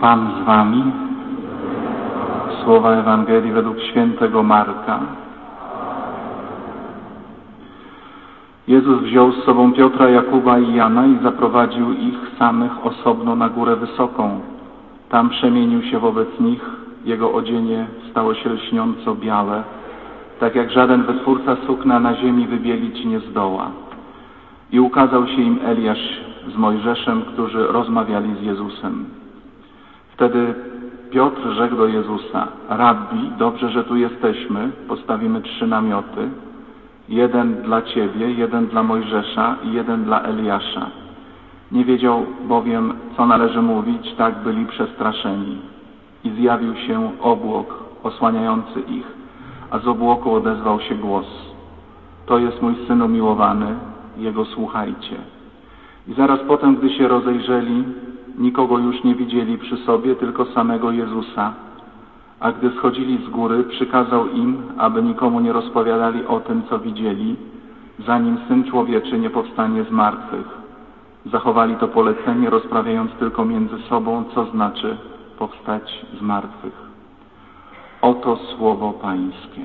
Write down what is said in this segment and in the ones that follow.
Pan z wami. Słowa Ewangelii według świętego Marka. Jezus wziął z sobą Piotra, Jakuba i Jana i zaprowadził ich samych osobno na górę wysoką. Tam przemienił się wobec nich, jego odzienie stało się lśniąco białe, tak jak żaden wytwórca sukna na ziemi wybielić nie zdoła. I ukazał się im Eliasz z Mojżeszem, którzy rozmawiali z Jezusem. Wtedy Piotr rzekł do Jezusa: Rabbi, dobrze, że tu jesteśmy, postawimy 3 namioty, jeden dla Ciebie, jeden dla Mojżesza i jeden dla Eliasza. Nie wiedział bowiem, co należy mówić, tak byli przestraszeni. I zjawił się obłok osłaniający ich, a z obłoku odezwał się głos: To jest mój Syn umiłowany, Jego słuchajcie. I zaraz potem, gdy się rozejrzeli, nikogo już nie widzieli przy sobie, tylko samego Jezusa. A gdy schodzili z góry, przykazał im, aby nikomu nie rozpowiadali o tym, co widzieli, zanim Syn Człowieczy nie powstanie z martwych. Zachowali to polecenie, rozprawiając tylko między sobą, co znaczy powstać z martwych. Oto słowo Pańskie.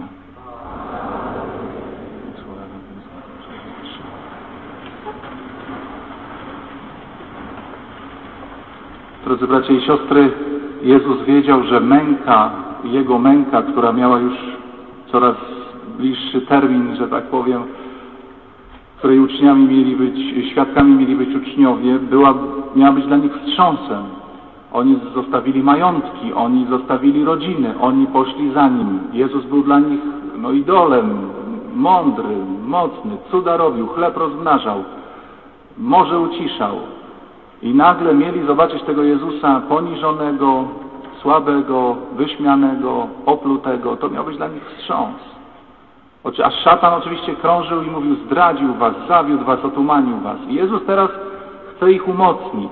Drodzy bracia i siostry, Jezus wiedział, że Jego męka, która miała już coraz bliższy termin, że tak powiem, której świadkami mieli być uczniowie, miała być dla nich wstrząsem. Oni zostawili majątki, oni zostawili rodziny, oni poszli za Nim. Jezus był dla nich idolem, mądry, mocny, cuda robił, chleb rozmnażał, morze uciszał. I nagle mieli zobaczyć tego Jezusa poniżonego, słabego, wyśmianego, oplutego. To miał być dla nich wstrząs. A szatan oczywiście krążył i mówił: zdradził was, zawiódł was, otumanił was. I Jezus teraz chce ich umocnić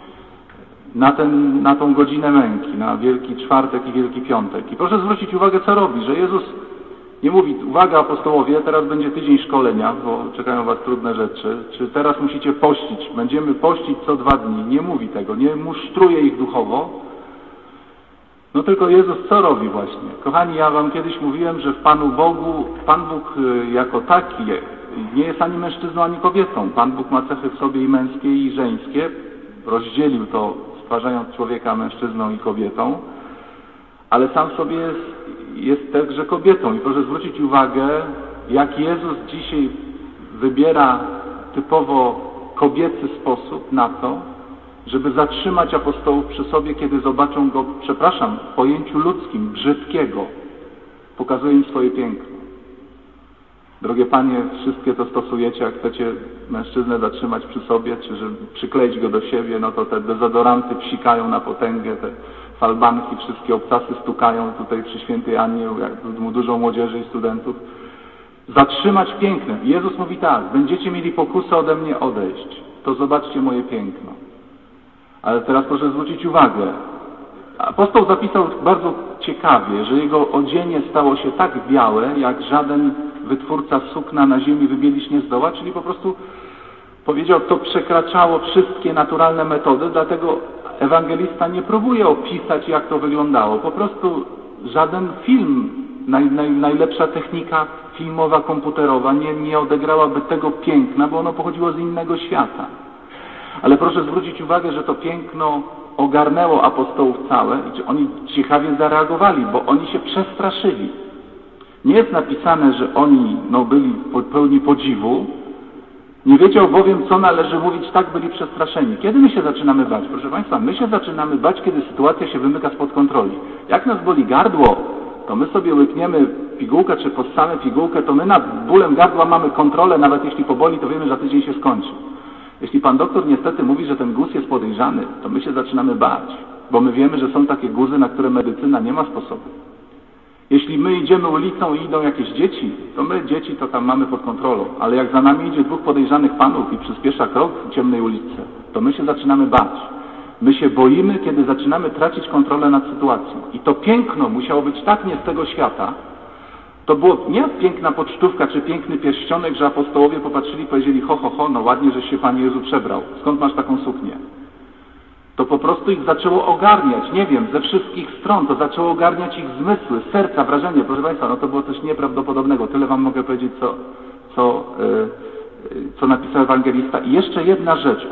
na tą godzinę męki, na Wielki Czwartek i Wielki Piątek. I proszę zwrócić uwagę, co robi, że Jezus nie mówi: uwaga apostołowie, teraz będzie tydzień szkolenia, bo czekają was trudne rzeczy, czy teraz musicie pościć, będziemy pościć co 2 dni. Nie mówi tego, nie musztruje ich duchowo. Tylko Jezus co robi właśnie? Kochani, ja wam kiedyś mówiłem, że w Panu Bogu, Pan Bóg jako taki nie jest ani mężczyzną, ani kobietą. Pan Bóg ma cechy w sobie i męskie, i żeńskie. Rozdzielił to, stwarzając człowieka mężczyzną i kobietą, ale sam w sobie jest także kobietą. I proszę zwrócić uwagę, jak Jezus dzisiaj wybiera typowo kobiecy sposób na to, żeby zatrzymać apostołów przy sobie, kiedy zobaczą Go, w pojęciu ludzkim, brzydkiego. Pokazuje im swoje piękno. Drogie panie, wszystkie to stosujecie, jak chcecie mężczyznę zatrzymać przy sobie, czy żeby przykleić go do siebie, to te dezodoranty psikają na potęgę, te falbanki, wszystkie obcasy stukają tutaj przy Świętej Annie, jak dużo młodzieży i studentów. Zatrzymać pięknem. Jezus mówi tak: będziecie mieli pokusę ode mnie odejść, to zobaczcie moje piękno. Ale teraz proszę zwrócić uwagę. Apostoł zapisał bardzo ciekawie, że jego odzienie stało się tak białe, jak żaden wytwórca sukna na ziemi wybielić nie zdoła, czyli po prostu powiedział, to przekraczało wszystkie naturalne metody, dlatego ewangelista nie próbuje opisać, jak to wyglądało. Po prostu żaden film, najlepsza technika filmowa, komputerowa nie odegrałaby tego piękna, bo ono pochodziło z innego świata. Ale proszę zwrócić uwagę, że to piękno ogarnęło apostołów całe i oni ciekawie zareagowali, bo oni się przestraszyli. Nie jest napisane, że oni byli pełni podziwu. Nie wiedział bowiem, co należy mówić, tak byli przestraszeni. Kiedy my się zaczynamy bać? Proszę Państwa, my się zaczynamy bać, kiedy sytuacja się wymyka spod kontroli. Jak nas boli gardło, to my sobie łykniemy pigułkę, czy possamy pigułkę, to my nad bólem gardła mamy kontrolę, nawet jeśli poboli, to wiemy, że za tydzień się skończy. Jeśli pan doktor niestety mówi, że ten guz jest podejrzany, to my się zaczynamy bać, bo my wiemy, że są takie guzy, na które medycyna nie ma sposobu. Jeśli my idziemy ulicą i idą jakieś dzieci, to my dzieci to tam mamy pod kontrolą, ale jak za nami idzie 2 podejrzanych panów i przyspiesza krok w ciemnej ulicy, to my się zaczynamy bać. My się boimy, kiedy zaczynamy tracić kontrolę nad sytuacją. I to piękno musiało być tak nie z tego świata. To było nie piękna pocztówka czy piękny pierścionek, że apostołowie popatrzyli i powiedzieli: ho, ładnie, żeś się Panie Jezu przebrał. Skąd masz taką suknię? To po prostu ich zaczęło ogarniać, nie wiem, ze wszystkich stron, to zaczęło ogarniać ich zmysły, serca, wrażenie. Proszę Państwa, no to było coś nieprawdopodobnego. Tyle Wam mogę powiedzieć, co napisał ewangelista. I jeszcze jedna rzecz.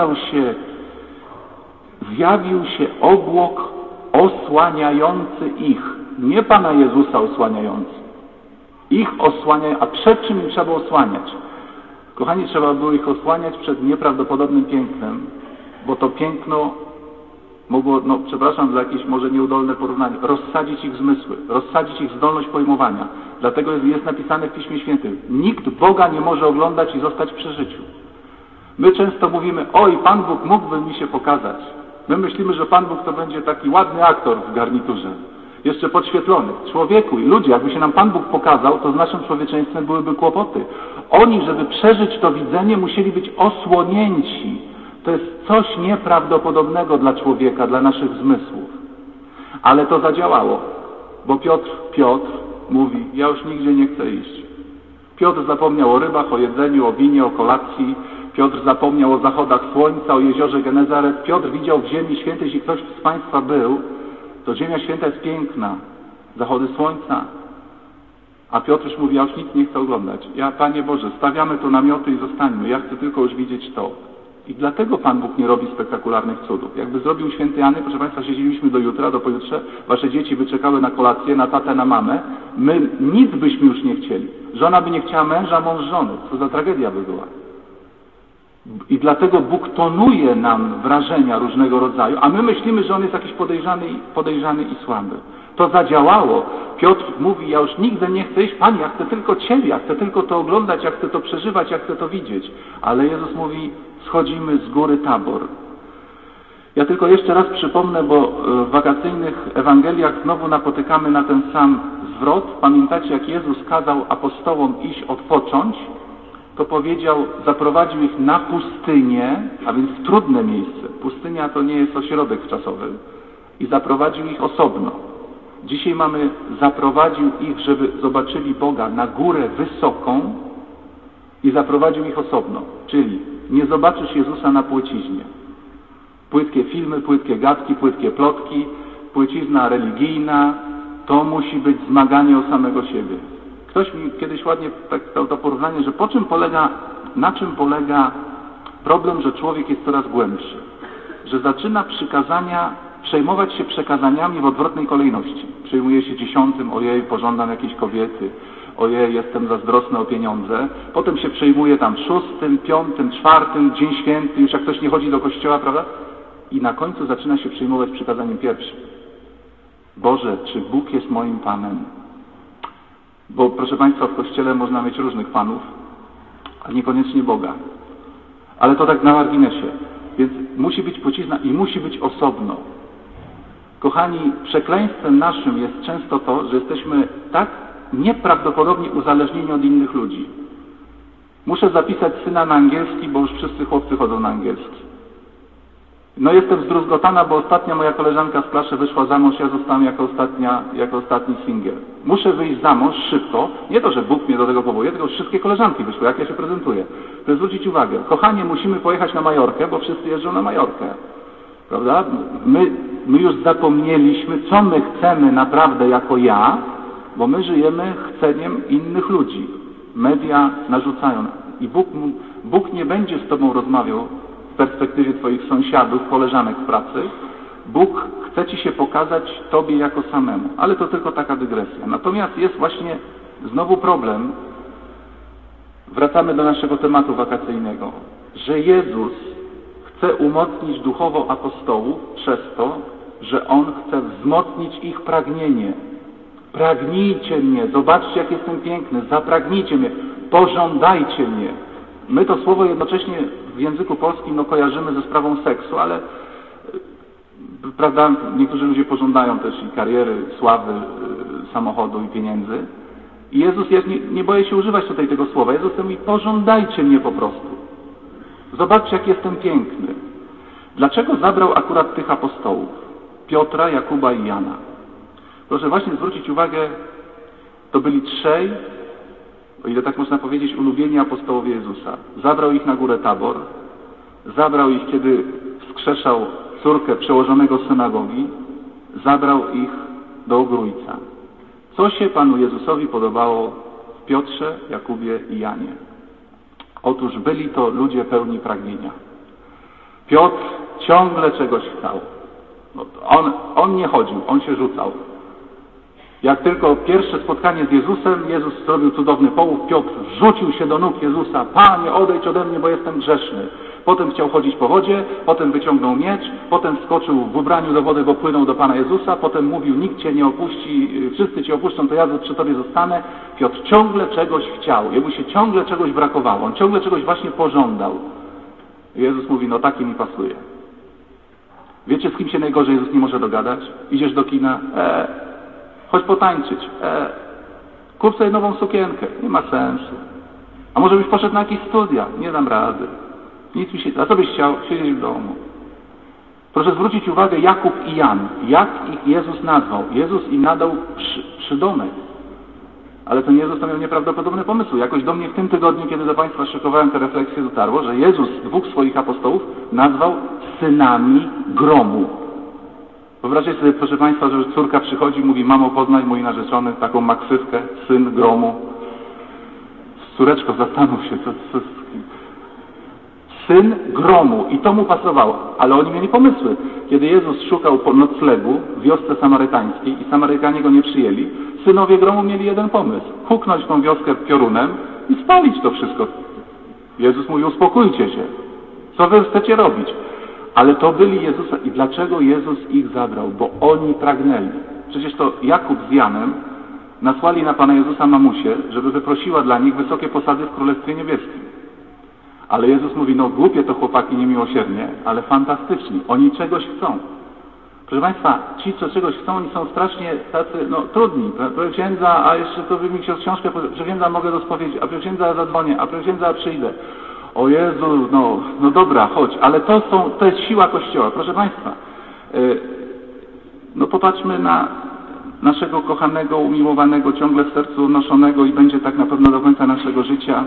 Zjawił się obłok osłaniający ich. Nie Pana Jezusa osłaniający. Ich osłaniający. A przed czym im trzeba osłaniać? Kochani, trzeba było ich osłaniać przed nieprawdopodobnym pięknem, bo to piękno mogło, przepraszam za jakieś może nieudolne porównanie, rozsadzić ich zmysły, rozsadzić ich zdolność pojmowania. Dlatego jest napisane w Piśmie Świętym: nikt Boga nie może oglądać i zostać przy życiu. My często mówimy: oj, Pan Bóg mógłby mi się pokazać. My myślimy, że Pan Bóg to będzie taki ładny aktor w garniturze, jeszcze podświetlony. Człowieku i ludzie, jakby się nam Pan Bóg pokazał, to z naszym człowieczeństwem byłyby kłopoty. Oni, żeby przeżyć to widzenie, musieli być osłonięci. To jest coś nieprawdopodobnego dla człowieka, dla naszych zmysłów. Ale to zadziałało, bo Piotr mówi: ja już nigdzie nie chcę iść. Piotr zapomniał o rybach, o jedzeniu, o winie, o kolacji. Piotr zapomniał o zachodach słońca, o jeziorze Genezaret. Piotr widział w Ziemi Świętej, jeśli ktoś z Państwa był, to Ziemia Święta jest piękna. Zachody słońca. A Piotr już mówi: ja już nic nie chcę oglądać. Panie Boże, stawiamy tu namioty i zostańmy. Ja chcę tylko już widzieć to. I dlatego Pan Bóg nie robi spektakularnych cudów. Jakby zrobił święty Jany, proszę Państwa, siedzieliśmy do jutra, do pojutrze, wasze dzieci by czekały na kolację, na tatę, na mamę. My nic byśmy już nie chcieli. Żona by nie chciała męża, mąż żony. Co za tragedia by była. I dlatego Bóg tonuje nam wrażenia różnego rodzaju, a my myślimy, że On jest jakiś podejrzany i słaby. To zadziałało. Piotr mówi: ja już nigdy nie chcę iść, Panie, ja chcę tylko Ciebie, ja chcę tylko to oglądać, ja chcę to przeżywać, ja chcę to widzieć. Ale Jezus mówi: schodzimy z góry Tabor. Ja tylko jeszcze raz przypomnę, bo w wakacyjnych Ewangeliach znowu napotykamy na ten sam zwrot. Pamiętacie, jak Jezus kazał apostołom iść odpocząć, to powiedział, zaprowadził ich na pustynię, a więc w trudne miejsce. Pustynia to nie jest ośrodek czasowy. I zaprowadził ich osobno. Dzisiaj zaprowadził ich, żeby zobaczyli Boga na górę wysoką i zaprowadził ich osobno. Czyli nie zobaczysz Jezusa na płciźnie. Płytkie filmy, płytkie gadki, płytkie plotki, płycizna religijna, to musi być zmaganie o samego siebie. Ktoś mi kiedyś ładnie tak dał to porównanie, że na czym polega problem, że człowiek jest coraz głębszy. Że zaczyna przejmować się przekazaniami w odwrotnej kolejności. Przejmuje się 10, ojej, pożądam jakiejś kobiety, ojej, jestem zazdrosny o pieniądze. Potem się przejmuje tam 6, 5, 4, Dzień Święty, już jak ktoś nie chodzi do kościoła, prawda? I na końcu zaczyna się przejmować przykazaniem pierwszym. Boże, czy Bóg jest moim Panem? Bo proszę Państwa, w Kościele można mieć różnych Panów, a niekoniecznie Boga. Ale to tak na marginesie. Więc musi być płcizna i musi być osobno. Kochani, przekleństwem naszym jest często to, że jesteśmy tak nieprawdopodobnie uzależnieni od innych ludzi. Muszę zapisać syna na angielski, bo już wszyscy chłopcy chodzą na angielski. No jestem zdruzgotana, bo ostatnia moja koleżanka z klaszy wyszła za mąż, ja zostałem jako ostatni singiel. Muszę wyjść za mąż szybko. Nie to, że Bóg mnie do tego powołuje, tylko wszystkie koleżanki wyszły, jak ja się prezentuję. To zwrócić uwagę. Kochanie, musimy pojechać na Majorkę, bo wszyscy jeżdżą na Majorkę. Prawda? My już zapomnieliśmy, co my chcemy naprawdę jako ja, bo my żyjemy chceniem innych ludzi. Media narzucają. I Bóg nie będzie z Tobą rozmawiał w perspektywie Twoich sąsiadów, koleżanek w pracy. Bóg chce Ci się pokazać Tobie jako samemu. Ale to tylko taka dygresja. Natomiast jest właśnie znowu problem. Wracamy do naszego tematu wakacyjnego. Że Jezus chce umocnić duchowo apostołów przez to, że On chce wzmocnić ich pragnienie. Pragnijcie mnie, zobaczcie, jak jestem piękny, zapragnijcie mnie, pożądajcie mnie. My to słowo jednocześnie w języku polskim kojarzymy ze sprawą seksu, ale prawda, niektórzy ludzie pożądają też i kariery, sławy, samochodu i pieniędzy. I Jezus, nie boję się używać tutaj tego słowa, Jezus mówi, pożądajcie mnie po prostu. Zobaczcie, jak jestem piękny. Dlaczego zabrał akurat tych apostołów? Piotra, Jakuba i Jana. Proszę właśnie zwrócić uwagę, to byli trzej, o ile tak można powiedzieć, ulubieni apostołowie Jezusa. Zabrał ich na górę Tabor, zabrał ich, kiedy wskrzeszał córkę przełożonego synagogi, zabrał ich do ogrójca. Co się Panu Jezusowi podobało w Piotrze, Jakubie i Janie? Otóż byli to ludzie pełni pragnienia. Piotr ciągle czegoś chciał. On nie chodził, on się rzucał. Jak tylko pierwsze spotkanie z Jezusem, Jezus zrobił cudowny połów, Piotr rzucił się do nóg Jezusa. Panie, odejdź ode mnie, bo jestem grzeszny. Potem chciał chodzić po wodzie, potem wyciągnął miecz, potem wskoczył w ubraniu do wody, bo płynął do Pana Jezusa, potem mówił, nikt Cię nie opuści, wszyscy Cię opuszczą, to ja przy Tobie zostanę. Piotr ciągle czegoś chciał, jemu się ciągle czegoś brakowało, on ciągle czegoś właśnie pożądał. I Jezus mówi, no taki mi pasuje. Wiecie, z kim się najgorzej Jezus nie może dogadać? Idziesz do kina, chodź potańczyć, kup sobie nową sukienkę, nie ma sensu. A może byś poszedł na jakieś studia? Nie dam rady. Nic mi się... A co byś chciał? Siedzieć w domu. Proszę zwrócić uwagę, Jakub i Jan. Jak ich Jezus nazwał? Jezus im nadał przydomek. Ale ten Jezus to miał nieprawdopodobny pomysł. Jakoś do mnie w tym tygodniu, kiedy do Państwa szykowałem te refleksje, dotarło, że Jezus dwóch swoich apostołów nazwał synami gromu. Wyobraźcie sobie, proszę Państwa, że córka przychodzi i mówi, mamo, poznaj mój narzeczony, taką maksywkę, syn gromu. Córeczko, zastanów się, co syn gromu. I to mu pasowało. Ale oni mieli pomysły. Kiedy Jezus szukał noclegu w wiosce samarytańskiej i Samarytanie go nie przyjęli, synowie gromu mieli jeden pomysł. Huknąć tą wioskę piorunem i spalić to wszystko. Jezus mówi, uspokójcie się. Co wy chcecie robić? Ale to byli Jezusa. I dlaczego Jezus ich zabrał? Bo oni pragnęli. Przecież to Jakub z Janem nasłali na Pana Jezusa mamusię, żeby wyprosiła dla nich wysokie posady w Królestwie Niebieskim. Ale Jezus mówi, no głupie to chłopaki niemiłosiernie, ale fantastyczni. Oni czegoś chcą. Proszę Państwa, ci, co czegoś chcą, oni są strasznie tacy, trudni. Proszę księdza, a jeszcze to by mi się książkę, proszę księdza, mogę do spowiedzi, a proszę księdza, zadzwonię, a proszę księdza, przyjdę. O Jezu, no dobra, chodź. Ale to jest siła Kościoła. Proszę Państwa, popatrzmy na naszego kochanego, umiłowanego, ciągle w sercu noszonego i będzie tak na pewno do końca naszego życia,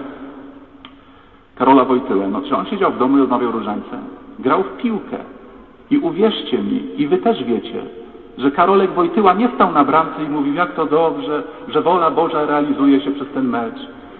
Karola Wojtyłę. Czy on siedział w domu i odmawiał różańce? Grał w piłkę. I uwierzcie mi, i wy też wiecie, że Karolek Wojtyła nie stał na bramce i mówił, jak to dobrze, że wola Boża realizuje się przez ten mecz.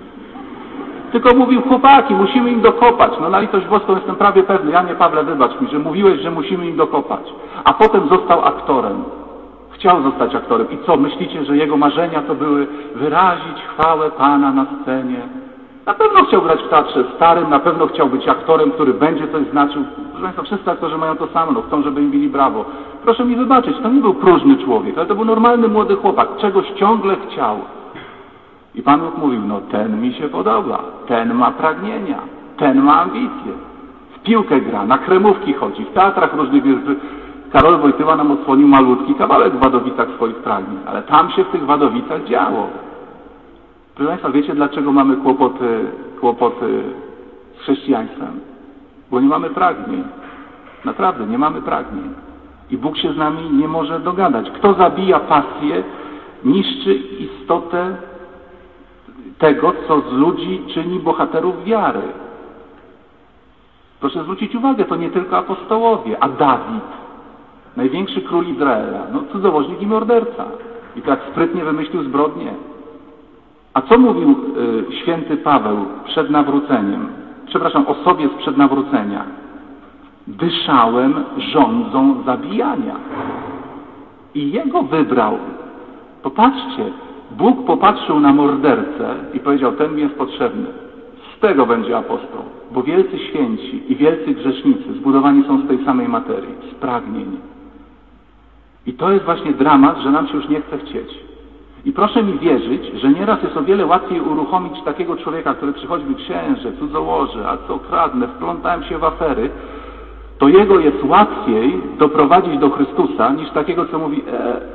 Tylko mówił, chłopaki, musimy im dokopać. Na litość boską jestem prawie pewny, Janie Pawle, wybacz mi, że mówiłeś, że musimy im dokopać. A potem został aktorem. Chciał zostać aktorem. I co, myślicie, że jego marzenia to były wyrazić chwałę Pana na scenie? Na pewno chciał grać w teatrze starym, na pewno chciał być aktorem, który będzie coś znaczył. Proszę Państwa, wszyscy aktorzy mają to samo, chcą, żeby im bili brawo. Proszę mi wybaczyć, to nie był próżny człowiek, ale to był normalny młody chłopak, czegoś ciągle chciał. I Pan Bóg mówił, ten mi się podoba, ten ma pragnienia, ten ma ambicje. W piłkę gra, na kremówki chodzi, w teatrach różnych. Karol Wojtyła nam odsłonił malutki kawałek w Wadowicach swoich pragnień, ale tam się w tych Wadowicach działo. Proszę Państwa, wiecie, dlaczego mamy kłopoty z chrześcijaństwem? Bo nie mamy pragnień. Naprawdę, nie mamy pragnień. I Bóg się z nami nie może dogadać. Kto zabija pasję, niszczy istotę tego, co z ludzi czyni bohaterów wiary. Proszę zwrócić uwagę, to nie tylko apostołowie, a Dawid, największy król Izraela, cudzołożnik i morderca. I tak sprytnie wymyślił zbrodnię. A co mówił święty Paweł przed nawróceniem? O sobie sprzed nawrócenia. Dyszałem żądzą zabijania. I jego wybrał. Popatrzcie, Bóg popatrzył na mordercę i powiedział, ten mi jest potrzebny. Z tego będzie apostoł. Bo wielcy święci i wielcy grzesznicy zbudowani są z tej samej materii, z pragnień. I to jest właśnie dramat, że nam się już nie chce chcieć. I proszę mi wierzyć, że nieraz jest o wiele łatwiej uruchomić takiego człowieka, który przychodzi mi księże, cudzołoży, a co kradnę, wplątałem się w afery, to jego jest łatwiej doprowadzić do Chrystusa, niż takiego, co mówi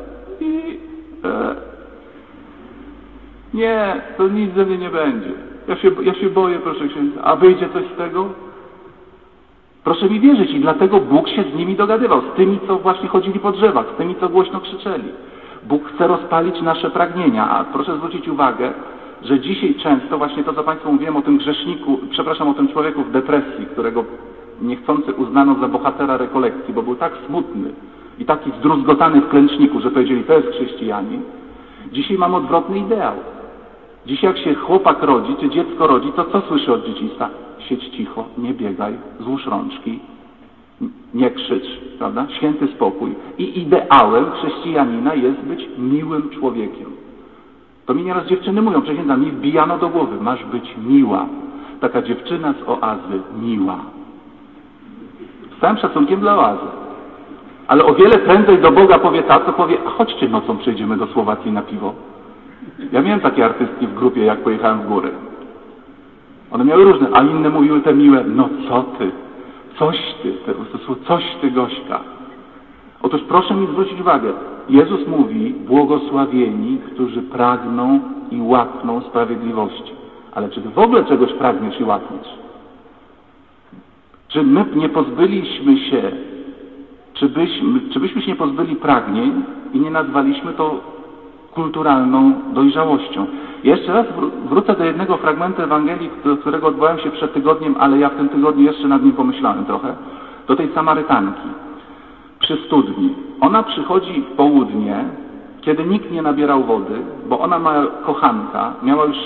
nie, to nic ze mnie nie będzie. Ja się boję, proszę księdza. A wyjdzie coś z tego? Proszę mi wierzyć i dlatego Bóg się z nimi dogadywał, z tymi, co właśnie chodzili po drzewach, z tymi, co głośno krzyczeli. Bóg chce rozpalić nasze pragnienia, a proszę zwrócić uwagę, że dzisiaj często właśnie to, co Państwu mówiłem o tym grzeszniku, o tym człowieku w depresji, którego niechcący uznano za bohatera rekolekcji, bo był tak smutny i taki zdruzgotany w klęczniku, że powiedzieli, to jest chrześcijanin. Dzisiaj mamy odwrotny ideał. Dzisiaj jak się chłopak rodzi, czy dziecko rodzi, to co słyszy od dzieciństwa? Siedź cicho, nie biegaj, złóż rączki, nie krzycz, prawda? Święty spokój. I ideałem chrześcijanina jest być miłym człowiekiem. To mi nieraz dziewczyny mówią, przysięgam, mi wbijano do głowy, masz być miła. Taka dziewczyna z oazy, miła. Z całym szacunkiem dla oazy. Ale o wiele prędzej do Boga powie ta, co powie, a chodźcie nocą przejdziemy do Słowacji na piwo. Ja miałem takie artystki w grupie, jak pojechałem w góry. One miały różne, a inne mówiły te miłe, no co ty, coś ty Gośka. Otóż proszę mi zwrócić uwagę, Jezus mówi, błogosławieni, którzy pragną i łakną sprawiedliwości. Ale czy ty w ogóle czegoś pragniesz i łakniesz? Czy my nie pozbyliśmy się, czy byśmy się nie pozbyli pragnień i nie nazwaliśmy to kulturalną dojrzałością? Jeszcze raz wrócę do jednego fragmentu Ewangelii, do którego odwołałem się przed tygodniem, ale ja w tym tygodniu jeszcze nad nim pomyślałem trochę. Do tej Samarytanki przy studni. Ona przychodzi w południe, kiedy nikt nie nabierał wody, bo ona ma kochanka, miała już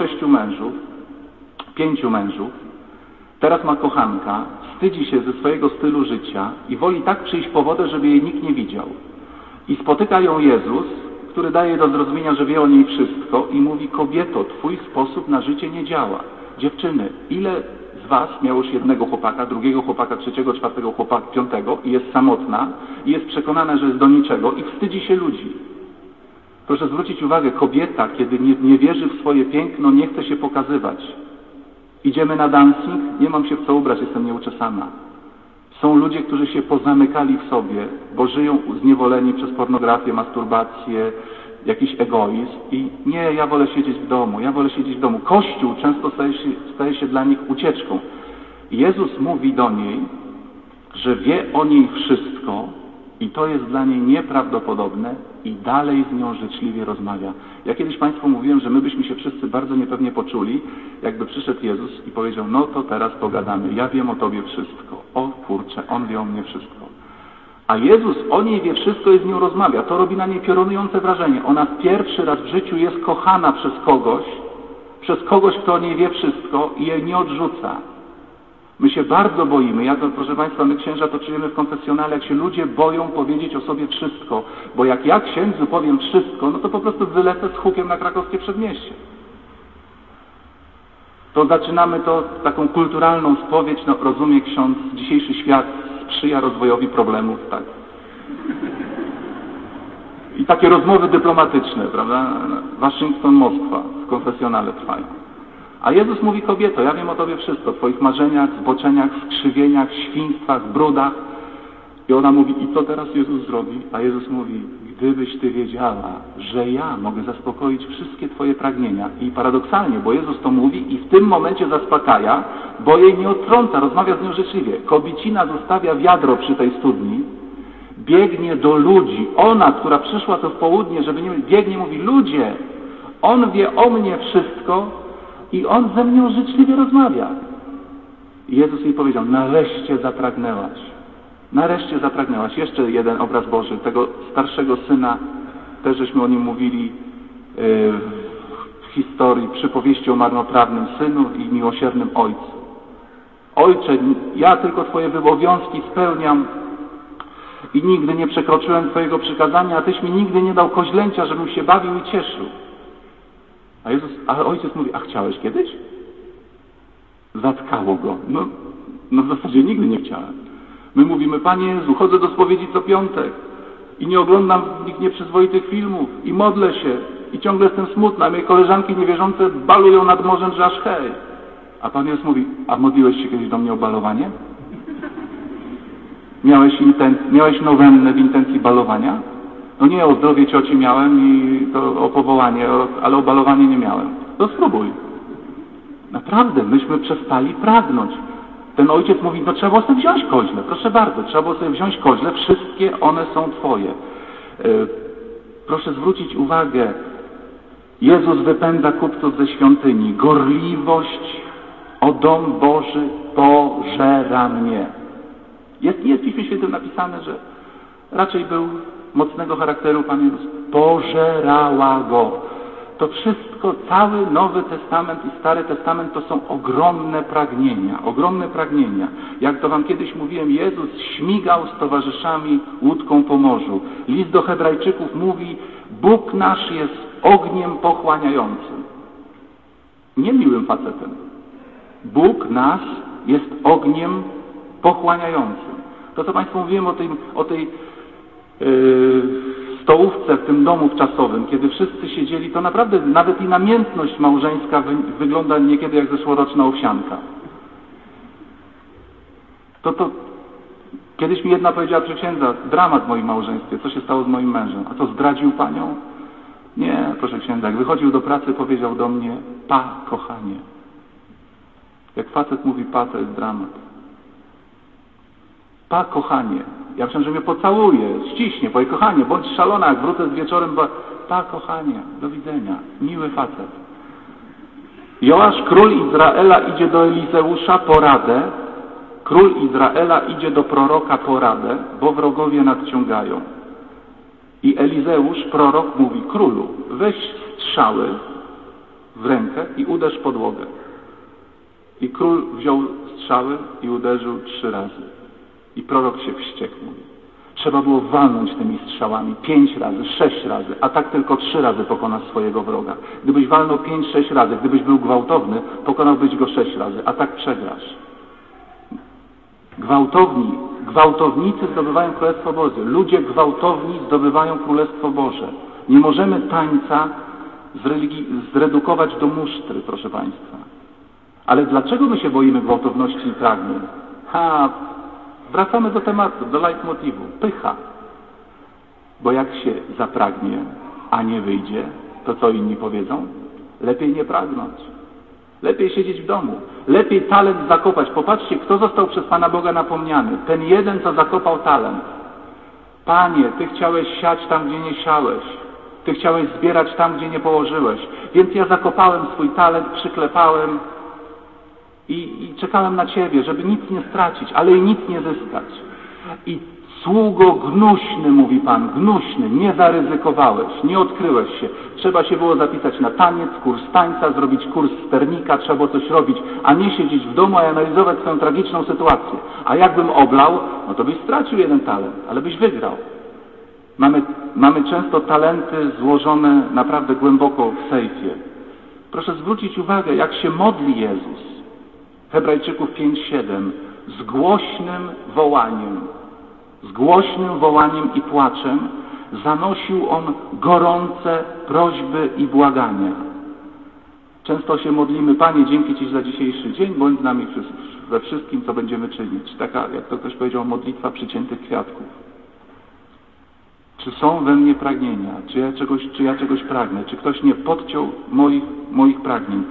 5 mężów, teraz ma kochanka, wstydzi się ze swojego stylu życia i woli tak przyjść po wodę, żeby jej nikt nie widział. I spotyka ją Jezus, który daje do zrozumienia, że wie o niej wszystko i mówi, kobieto, twój sposób na życie nie działa. Dziewczyny, ile z was miało już jednego chłopaka, drugiego chłopaka, trzeciego, czwartego chłopaka, piątego i jest samotna i jest przekonana, że jest do niczego i wstydzi się ludzi. Proszę zwrócić uwagę, kobieta, kiedy nie wierzy w swoje piękno, nie chce się pokazywać. Idziemy na dancing, nie mam się w co ubrać, jestem nieuczesana. Są ludzie, którzy się pozamykali w sobie, bo żyją zniewoleni przez pornografię, masturbację, jakiś egoizm i nie, ja wolę siedzieć w domu. Kościół często staje się dla nich ucieczką. Jezus mówi do niej, że wie o niej wszystko i to jest dla niej nieprawdopodobne i dalej z nią życzliwie rozmawia. Ja kiedyś Państwu mówiłem, że my byśmy się wszyscy bardzo niepewnie poczuli, jakby przyszedł Jezus i powiedział, no to teraz pogadamy, ja wiem o Tobie wszystko. O kurczę, On wie o mnie wszystko. A Jezus o niej wie wszystko i z nią rozmawia. To robi na niej piorunujące wrażenie. Ona pierwszy raz w życiu jest kochana przez kogoś, kto o niej wie wszystko i jej nie odrzuca. My się bardzo boimy. Ja to, proszę Państwa, my księża to czujemy w konfesjonale, jak się ludzie boją powiedzieć o sobie wszystko. Bo jak ja księdzu powiem wszystko, no to po prostu wylecę z hukiem na krakowskie przedmieście. To zaczynamy to taką kulturalną spowiedź, no rozumie ksiądz, dzisiejszy świat sprzyja rozwojowi problemów, tak. I takie rozmowy dyplomatyczne, prawda? Waszyngton, Moskwa w konfesjonale trwają. A Jezus mówi, kobieto, ja wiem o Tobie wszystko, o Twoich marzeniach, zboczeniach, skrzywieniach, świństwach, brudach. I ona mówi, i co teraz Jezus zrobi? A Jezus mówi, gdybyś Ty wiedziała, że ja mogę zaspokoić wszystkie Twoje pragnienia. I paradoksalnie, bo Jezus to mówi i w tym momencie zaspokaja, bo jej nie odtrąca, rozmawia z nią życzliwie. Kobiecina zostawia wiadro przy tej studni, biegnie do ludzi. Ona, która przyszła to w południe, żeby nie biegnie, mówi, ludzie, On wie o mnie wszystko i On ze mną życzliwie rozmawia. I Jezus jej powiedział, nareszcie zapragnęłaś. Nareszcie zapragnęłaś. Jeszcze jeden obraz Boży, tego starszego syna, też żeśmy o nim mówili w historii, przypowieści o marnotrawnym synu i miłosiernym ojcu. Ojcze, ja tylko Twoje obowiązki spełniam i nigdy nie przekroczyłem Twojego przykazania, a Tyś mi nigdy nie dał koźlęcia, żebym się bawił i cieszył. A ojciec mówi, a chciałeś kiedyś? Zatkało go. No w zasadzie nigdy nie chciałem. My mówimy, Panie Jezu, chodzę do spowiedzi co piątek i nie oglądam w nich nieprzyzwoitych filmów i modlę się i ciągle jestem smutna, a moje koleżanki niewierzące balują nad morzem, że aż hej. A Pan Jezus mówi, a modliłeś się kiedyś do mnie o balowanie? Miałeś nowennę w intencji balowania? No nie, o zdrowie cioci miałem i to o powołanie, ale o balowanie nie miałem. To spróbuj. Naprawdę, myśmy przestali pragnąć. Ten ojciec mówi, no trzeba było sobie wziąć koźle, proszę bardzo, trzeba było sobie wziąć koźle, wszystkie one są Twoje. Proszę zwrócić uwagę, Jezus wypędza kupców ze świątyni, gorliwość o dom Boży pożera mnie. Nie jest w Piśmie Świętym napisane, że raczej był mocnego charakteru Pan Jezus. Pożerała go. To wszystko, cały Nowy Testament i Stary Testament to są ogromne pragnienia. Jak to wam kiedyś mówiłem, Jezus śmigał z towarzyszami łódką po morzu. List do Hebrajczyków mówi, Bóg nasz jest ogniem pochłaniającym. Niemiłym facetem. Bóg nasz jest ogniem pochłaniającym. To, co Państwu mówiłem o tej stołówce w tym domu wczasowym, kiedy wszyscy siedzieli, to naprawdę nawet i namiętność małżeńska wygląda niekiedy jak zeszłoroczna owsianka. To kiedyś mi jedna powiedziała, proszę księdza, dramat w moim małżeństwie, co się stało z moim mężem? A to zdradził panią? Nie, proszę księdza, jak wychodził do pracy, powiedział do mnie, pa, kochanie. Jak facet mówi pa, to jest dramat. Pa, kochanie. Ja myślę, że mnie pocałuje, ściśnie, powie, kochanie, bądź szalona, jak wrócę z wieczorem, bo pa, kochanie, do widzenia, miły facet. Joasz, król Izraela, idzie do Elizeusza po radę. Król Izraela idzie do proroka po radę, bo wrogowie nadciągają. I Elizeusz, prorok, mówi, królu, weź strzały w rękę i uderz podłogę. I król wziął strzały i uderzył 3 razy. I prorok się wściekł, mówi. Trzeba było walnąć tymi strzałami 5 razy, 6 razy, a tak tylko 3 razy pokonasz swojego wroga. Gdybyś walnął 5-6 razy, gdybyś był gwałtowny, pokonałbyś go 6 razy, a tak przegrasz. Gwałtownicy zdobywają Królestwo Boże. Ludzie gwałtowni zdobywają Królestwo Boże. Nie możemy tańca zredukować do musztry, proszę Państwa. Ale dlaczego my się boimy gwałtowności i pragnień? Wracamy do tematu, do leitmotivu. Pycha. Bo jak się zapragnie, a nie wyjdzie, to co inni powiedzą? Lepiej nie pragnąć. Lepiej siedzieć w domu. Lepiej talent zakopać. Popatrzcie, kto został przez Pana Boga napomniany. Ten jeden, co zakopał talent. Panie, Ty chciałeś siać tam, gdzie nie siałeś. Ty chciałeś zbierać tam, gdzie nie położyłeś. Więc ja zakopałem swój talent, przyklepałem i czekałem na Ciebie, żeby nic nie stracić, ale i nic nie zyskać. I sługo gnuśny, mówi Pan, gnuśny, nie zaryzykowałeś, nie odkryłeś się. Trzeba się było zapisać na taniec, kurs tańca, zrobić kurs sternika, trzeba było coś robić, a nie siedzieć w domu i analizować swoją tragiczną sytuację. A jakbym oblał, no to byś stracił 1 talent, ale byś wygrał. Mamy często talenty złożone naprawdę głęboko w sejfie. Proszę zwrócić uwagę, jak się modli Jezus. Hebrajczyków 5:7. Z głośnym wołaniem i płaczem zanosił On gorące prośby i błagania. Często się modlimy, Panie, dzięki Ci za dzisiejszy dzień, bądź z nami we wszystkim, co będziemy czynić. Taka, jak to ktoś powiedział, modlitwa przyciętych kwiatków. Czy są we mnie pragnienia? Czy ja czegoś pragnę? Czy ktoś nie podciął moich pragnień?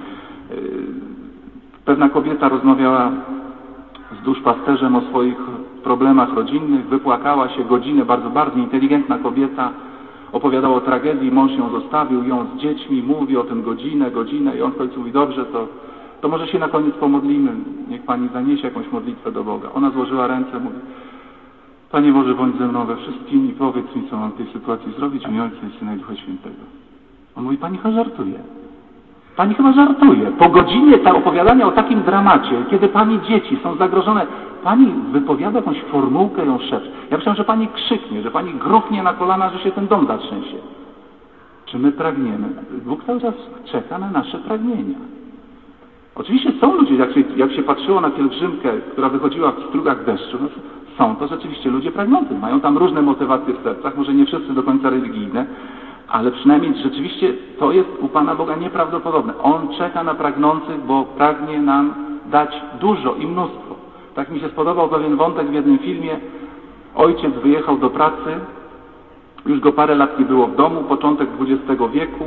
Pewna kobieta rozmawiała z duszpasterzem o swoich problemach rodzinnych, wypłakała się godzinę, bardzo inteligentna kobieta, opowiadała o tragedii, mąż ją zostawił, ją z dziećmi, mówi o tym godzinę i on w końcu mówi, dobrze, to może się na koniec pomodlimy, niech Pani zaniesie jakąś modlitwę do Boga. Ona złożyła ręce, mówi, Panie Boże, bądź ze mną we wszystkim i powiedz mi, co mam w tej sytuacji zrobić, w imię Ojca i Syna i Ducha Świętego. On mówi, Pani chyba żartuje. Pani chyba żartuje. Po godzinie opowiadania o takim dramacie, kiedy Pani dzieci są zagrożone, Pani wypowiada jakąś formułkę, ją szepcze. Ja myślałem, że Pani krzyknie, że Pani gruchnie na kolana, że się ten dom zatrzęsie. Czy my pragniemy? Bóg cały czas czeka na nasze pragnienia. Oczywiście są ludzie, jak się patrzyło na pielgrzymkę, która wychodziła w strugach deszczu, no, są to rzeczywiście ludzie pragnący. Mają tam różne motywacje w sercach, może nie wszyscy do końca religijne, ale przynajmniej rzeczywiście to jest u Pana Boga nieprawdopodobne. On czeka na pragnących, bo pragnie nam dać dużo i mnóstwo. Tak mi się spodobał pewien wątek w jednym filmie. Ojciec wyjechał do pracy, już go parę lat nie było w domu, początek XX wieku,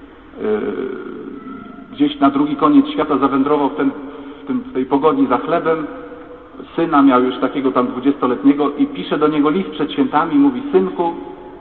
gdzieś na drugi koniec świata zawędrował w tej pogoni za chlebem. Syna miał już takiego tam 20-letniego i pisze do niego list przed świętami, mówi, synku,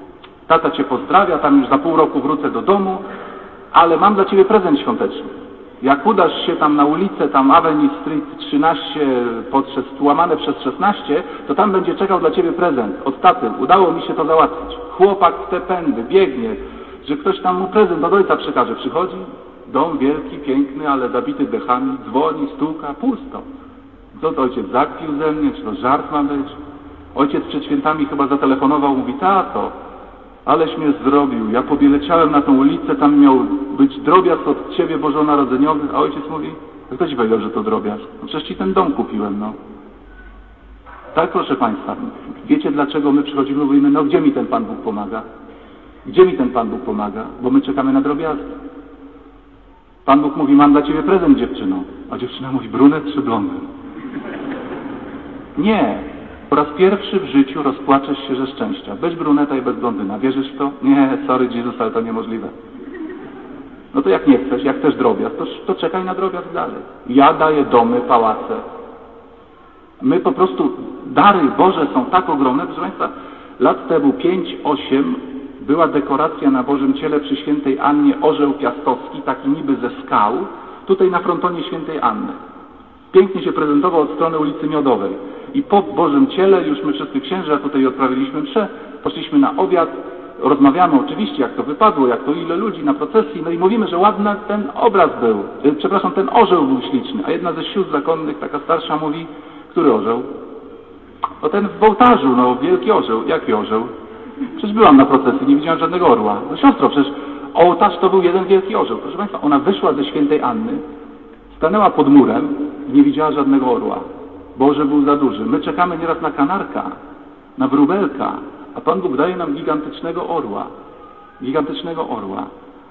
tata Cię pozdrawia, tam już za pół roku wrócę do domu, ale mam dla Ciebie prezent świąteczny. Jak udasz się tam na ulicę, tam Avenue Street 13, łamane przez 16, to tam będzie czekał dla ciebie prezent od taty. Udało mi się to załatwić. Chłopak w te pędy biegnie, że ktoś tam mu prezent od ojca przekaże. Przychodzi, dom wielki, piękny, ale zabity dechami, dzwoni, stuka, pusto. Co to ojciec zakpił ze mnie, czy to żart ma być? Ojciec przed świętami chyba zatelefonował, mówi: tato, aleś mnie zrobił, ja pobieleciałem na tą ulicę, tam miał być drobiazg od ciebie bożonarodzeniowy, a ojciec mówi: kto ci powiedział, że to drobiazg? No przecież ci ten dom kupiłem, no. Tak, proszę Państwa, wiecie dlaczego my przychodzimy, mówimy: no gdzie mi ten Pan Bóg pomaga? Gdzie mi ten Pan Bóg pomaga? Bo my czekamy na drobiazgi. Pan Bóg mówi: mam dla ciebie prezent, dziewczyno. A dziewczyna mówi: brunet czy blondyn? Nie. Po raz pierwszy w życiu rozpłaczesz się ze szczęścia. Bez bruneta i bez blondyna. Wierzysz w to? Nie, sorry Jezus, ale to niemożliwe. No to jak nie chcesz, jak chcesz drobiazg, to czekaj na drobiazg dalej. Ja daję domy, pałace. My po prostu, dary Boże są tak ogromne. Proszę Państwa, lat temu 5-8 była dekoracja na Bożym Ciele przy Świętej Annie, orzeł piastowski, taki niby ze skał, tutaj na frontonie Świętej Anny. Pięknie się prezentował od strony ulicy Miodowej. I po Bożym Ciele, już my wszyscy księża tutaj odprawiliśmy mszę, poszliśmy na obiad, rozmawiamy oczywiście, jak to wypadło, jak to ile ludzi na procesji, no i mówimy, że ładny ten obraz był, ten orzeł był śliczny, a jedna ze sióstr zakonnych, taka starsza, mówi: który orzeł? No ten w ołtarzu, no wielki orzeł. Jaki orzeł? Przecież byłam na procesji, nie widziałam żadnego orła. No siostro, przecież ołtarz to był jeden wielki orzeł. Proszę Państwa, ona wyszła ze Świętej Anny, stanęła pod murem i nie widziała żadnego orła, bo orzeł był za duży. My czekamy nieraz na kanarka, na wróbelka, a Pan Bóg daje nam gigantycznego orła. Gigantycznego orła.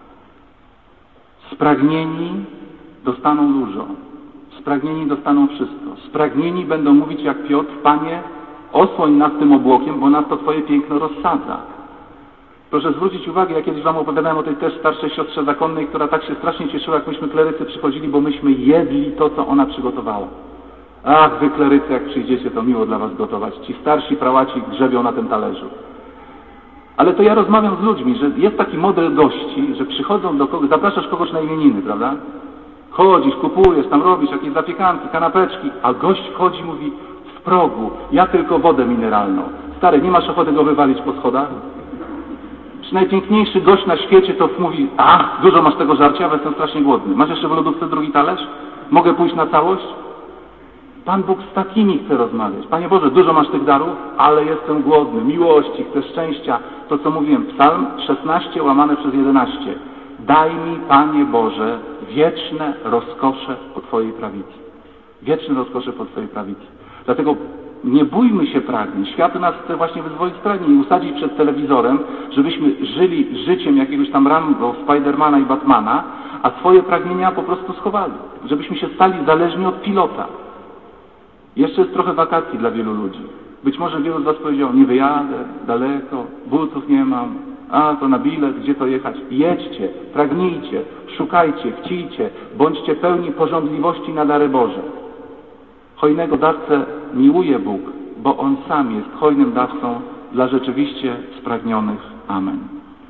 Spragnieni dostaną dużo. Spragnieni dostaną wszystko. Spragnieni będą mówić jak Piotr: Panie, osłoń nas tym obłokiem, bo nas to Twoje piękno rozsadza. Proszę zwrócić uwagę, ja kiedyś Wam opowiadałem o tej też starszej siostrze zakonnej, która tak się strasznie cieszyła, jak myśmy klerycy przychodzili, bo myśmy jedli to, co ona przygotowała. Ach, wy klerycy, jak przyjdziecie, to miło dla Was gotować. Ci starsi prałaci grzebią na tym talerzu. Ale to ja rozmawiam z ludźmi, że jest taki model gości, że przychodzą do kogoś, zapraszasz kogoś na imieniny, prawda? Chodzisz, kupujesz, tam robisz jakieś zapiekanki, kanapeczki, a gość wchodzi i mówi w progu: ja tylko wodę mineralną. Stary, nie masz ochoty go wywalić po schodach? Czy najpiękniejszy gość na świecie to mówi: ach, dużo masz tego żarcia, ale jestem strasznie głodny. Masz jeszcze w lodówce drugi talerz? Mogę pójść na całość? Pan Bóg z takimi chce rozmawiać. Panie Boże, dużo masz tych darów, ale jestem głodny, miłości, chcę szczęścia. To, co mówiłem, Psalm 16 łamane przez 11. Daj mi, Panie Boże, wieczne rozkosze po Twojej prawicy. Wieczne rozkosze po Twojej prawicy. Dlatego nie bójmy się pragnień. Świat nas chce właśnie wyzwolić z pragnień i usadzić przed telewizorem, żebyśmy żyli życiem jakiegoś tam Rambo, Spidermana i Batmana, a swoje pragnienia po prostu schowali. Żebyśmy się stali zależni od pilota. Jeszcze jest trochę wakacji dla wielu ludzi. Być może wielu z Was powiedział: nie wyjadę, daleko, butów nie mam, a to na bilet, gdzie to jechać? Jedźcie, pragnijcie, szukajcie, chcijcie, bądźcie pełni pożądliwości na dary Boże. Hojnego dawcę miłuje Bóg, bo On sam jest hojnym dawcą dla rzeczywiście spragnionych. Amen.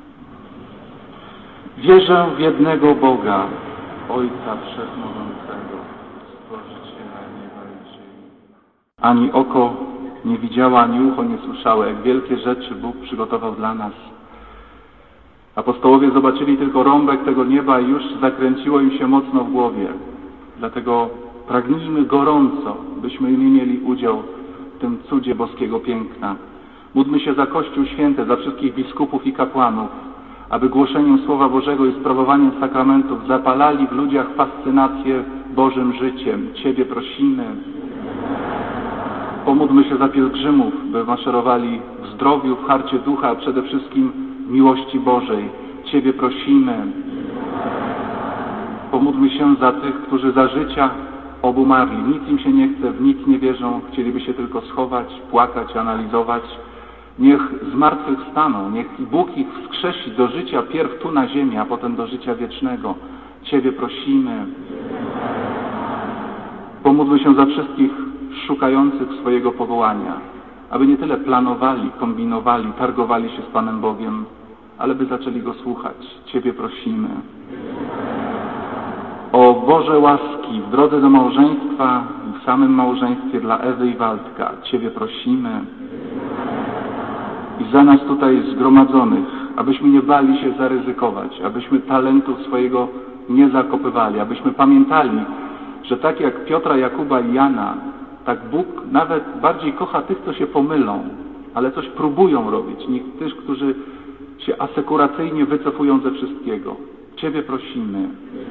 Wierzę w jednego Boga, Ojca Wszechmogącego, Stworzyciela nieba i ziemi. Ani oko nie widziało, ani ucho nie słyszało, jak wielkie rzeczy Bóg przygotował dla nas. Apostołowie zobaczyli tylko rąbek tego nieba i już zakręciło im się mocno w głowie. Dlatego pragnijmy gorąco, byśmy nie mieli udział w tym cudzie boskiego piękna. Módlmy się za Kościół Święty, za wszystkich biskupów i kapłanów, aby głoszeniem Słowa Bożego i sprawowaniem sakramentów zapalali w ludziach fascynację Bożym życiem. Ciebie prosimy. Pomódlmy się za pielgrzymów, by maszerowali w zdrowiu, w harcie ducha, a przede wszystkim w miłości Bożej. Ciebie prosimy. Pomódlmy się za tych, którzy za życia obumarli. Nic im się nie chce, w nic nie wierzą, chcieliby się tylko schować, płakać, analizować. Niech zmartwychwstaną, niech Bóg ich wskrzesi do życia pierw tu na ziemi, a potem do życia wiecznego. Ciebie prosimy. Pomódlmy się za wszystkich szukających swojego powołania, aby nie tyle planowali, kombinowali, targowali się z Panem Bogiem, ale by zaczęli Go słuchać. Ciebie prosimy. O Boże łaski w drodze do małżeństwa i w samym małżeństwie dla Ewy i Waldka Ciebie prosimy i za nas tutaj zgromadzonych, abyśmy nie bali się zaryzykować, abyśmy talentu swojego nie zakopywali, abyśmy pamiętali, że tak jak Piotra, Jakuba i Jana, tak Bóg nawet bardziej kocha tych, co się pomylą, ale coś próbują robić, niż tych, którzy się asekuracyjnie wycofują ze wszystkiego. Ciebie prosimy.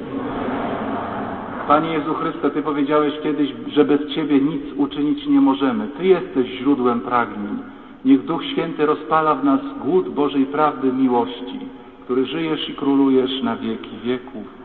Panie Jezu Chryste, Ty powiedziałeś kiedyś, że bez Ciebie nic uczynić nie możemy. Ty jesteś źródłem pragnień. Niech Duch Święty rozpala w nas głód Bożej prawdy miłości, który żyjesz i królujesz na wieki wieków.